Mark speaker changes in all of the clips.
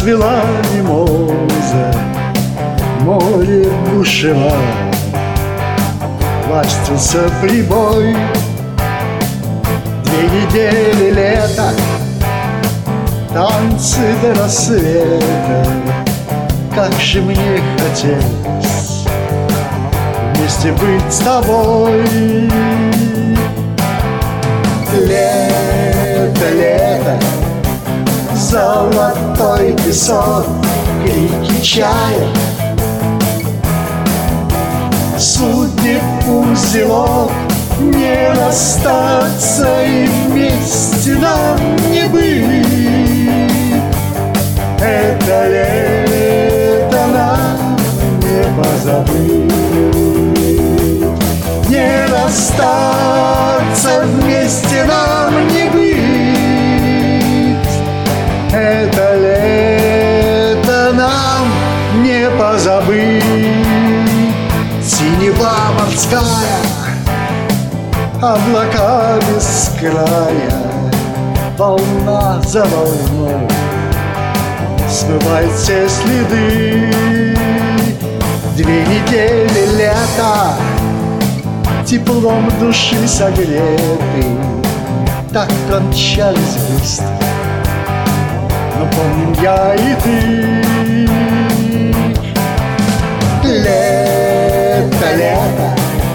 Speaker 1: Расцвела мимоза, море бушевало, ластился прибой. 2 недели лета, танцы до рассвета. Как же мне хотелось вместе быть с тобой. Лето, лето, золотой песок, крики чая, судеб узелок, не расстаться и вместе нам не быть. Это лето нам не позабыть, не расстаться вместе нам не быть. Это лето нам не позабыть. Синева морская, облака без края, волна за волной смывает все следы. 2 недели лета, теплом души согреты, так промчались быстро, но помним я и ты. Лето, лето,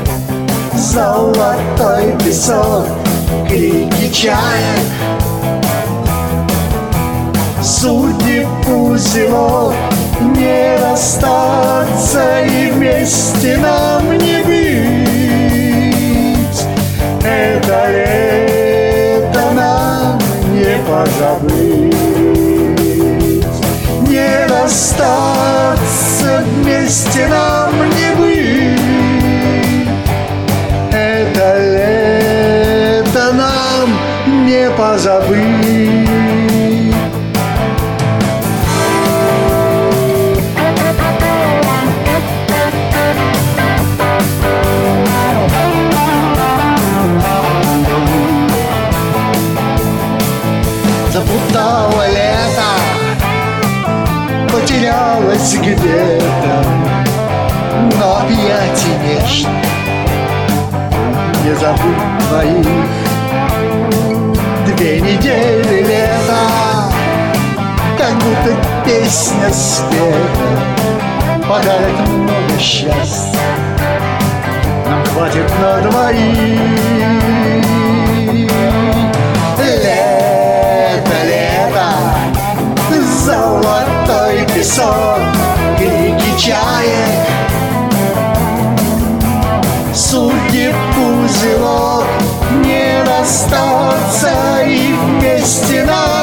Speaker 1: золотой песок, крики чаек, судеб узелок, не расстаться и вместе нам не быть. Это лето нам не позабыть, не расстаться вместе нам не быть. Это лето нам не позабыть. Заплутало лето, потерялось где-то, но объятий нежно не забыть твоих. 2 недели лета, как будто песня спета, подарит много счастья, нам хватит на 2. Лето, лето, золотой песок, крики чаек, судеб узелок, не расстаться и вместе нам